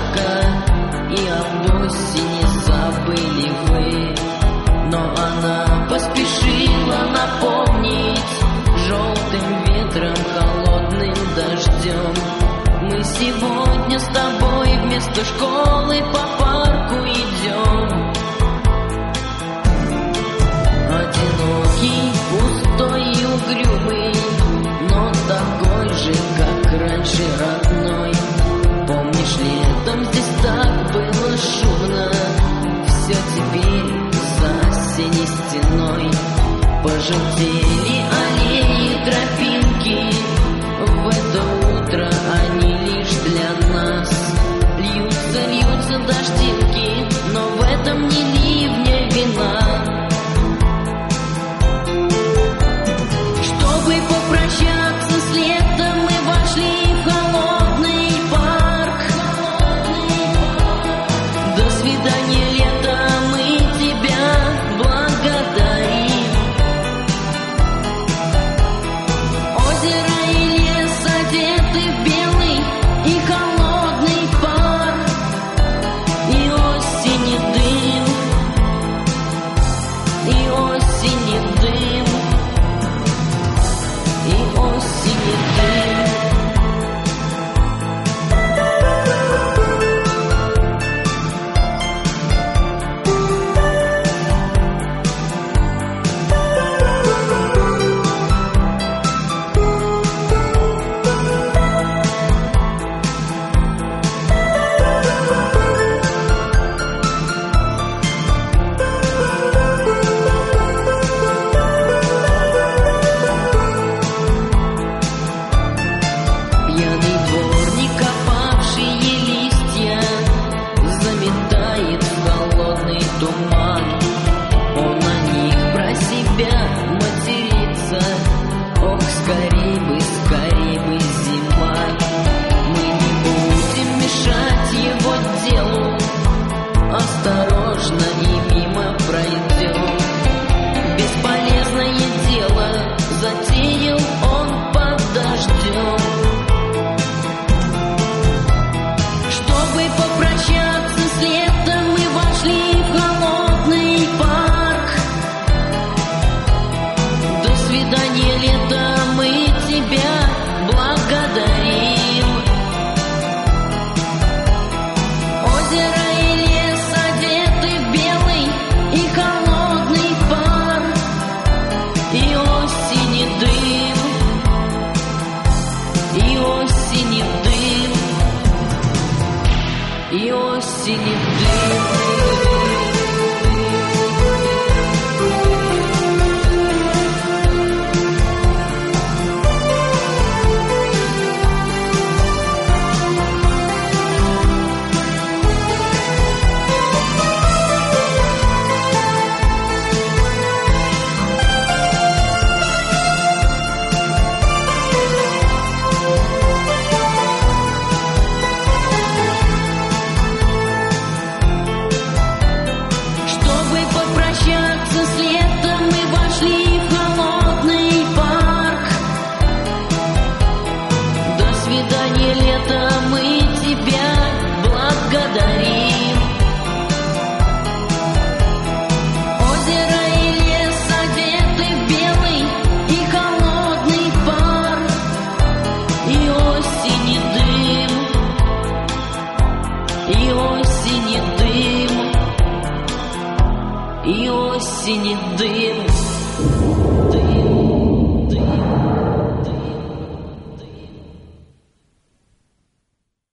жарко, и об осени забыли вы. Но она поспешила напомнить желтым ветром, холодным дождем. Мы сегодня с тобой вместо школы по парку идем. Одинокий, пустой и угрюмый, но такой же, как раньше, родной. Помнишь, летом здесь так было шумно, все теперь за осенней стеной. Пожелтели аллеи, тропинки, в это утро они лишь для нас. Льются дождинки, но в этом не ливня вина. Чтобы попрощаться с летом, мы вошли в холодный парк. До свидания, лето, мы тебя благодарим. Озеро и лес одеты в белый и холодный пар, и осени дым, и осени дым, и осени дым. Пьяный дворник, опавшие листья, заметает в холодный туман. Он на них про себя матерится. Ох, скорей бы зима. Мы не будем мешать его делу, осторожно и мимо пройдем. Бесполезное дело затеял он под дождем. Чтобы попрощаться с летом, мы вошли в холодный парк. До свидания, лето, мы тебя благодарим. Озеро и лес одеты в белый и холодный пар, и осени дым, и осени дым, и осени дым. С летом мы вошли в холодный парк. До свидания, лето, мы тебя благодарим. Озеро и лес одеты в белый и холодный пар, и осени дым, и осени дым, и осени дым.